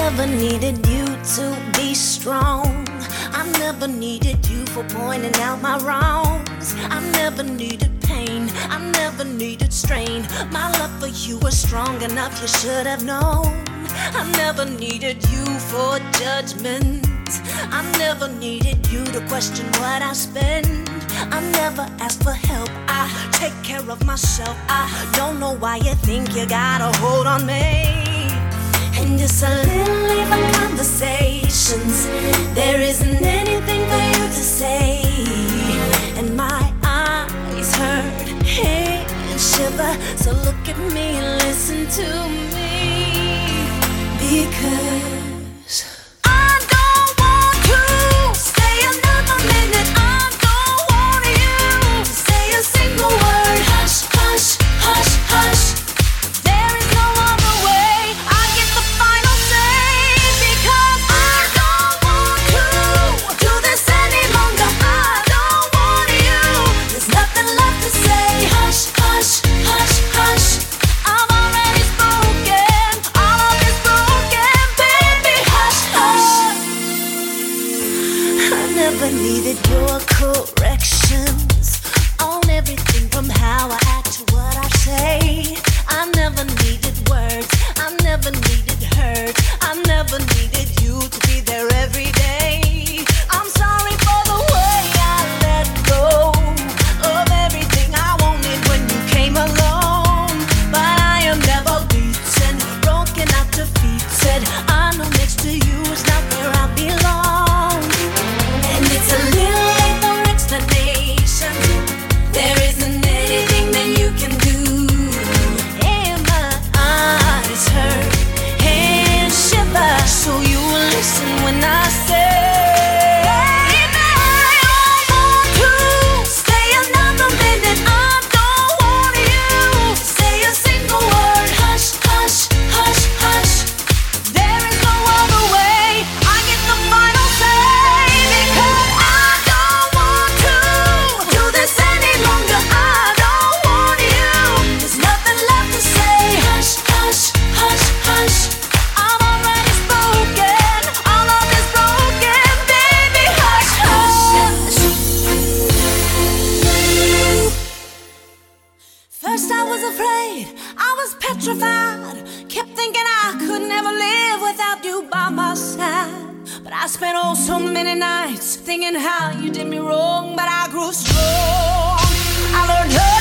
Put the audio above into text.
never needed you to be strong. I never needed you for pointing out my wrongs. I never needed pain, I never needed strain. My love for you was strong enough, you should have known. I never needed you for judgment. I never needed you to question what I spend. I never asked for help, I take care of myself. I don't know why you think you got a hold on me. And just a little even conversations, there isn't anything for you to say. And my eyes hurt, and shiver. So look at me and listen to me, because I don't want to stay another minute. I don't want you to say a single word. Hush, hush, hush, hush. There is no other way. I get the final say, because I don't want to do this any longer. I don't want you. There's nothing left to say. Hush, hush, hush, hush. I've already spoken. All of is broken, baby. Hush, hush. I never needed your corrections on everything from how I act to what I say. I never needed words, I never needed hurt. I never needed you to be there every day. I'm sorry for the way I let go of everything I wanted when you came along. But I am never beaten, broken out, defeated. I know next to you is not where I belong. And it's a little late for explanation. There isn't anything that you can do. And my eyes hurt and shiver. So you will listen when I say, baby, I don't want to stay another minute. I don't want you to say a single word. Hush, hush, hush, hush. There is no other way. I get the final say, because I don't want to do this any longer. I don't want you. There's nothing left to say. Hush, hush, hush, hush. I've already spoken. All of is broken, baby. Hush, hush. First I was afraid, I was petrified. Kept thinking I could never live without you by my side. But I spent oh so many nights thinking how you did me wrong. But I grew strong, I learned how